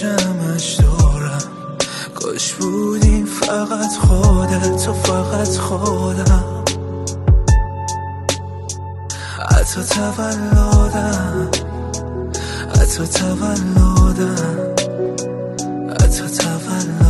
جمعش دورم، کاش بودیم فقط خودت و فقط خودم. حتی تولدم، حتی تولدم، حتی تولدم.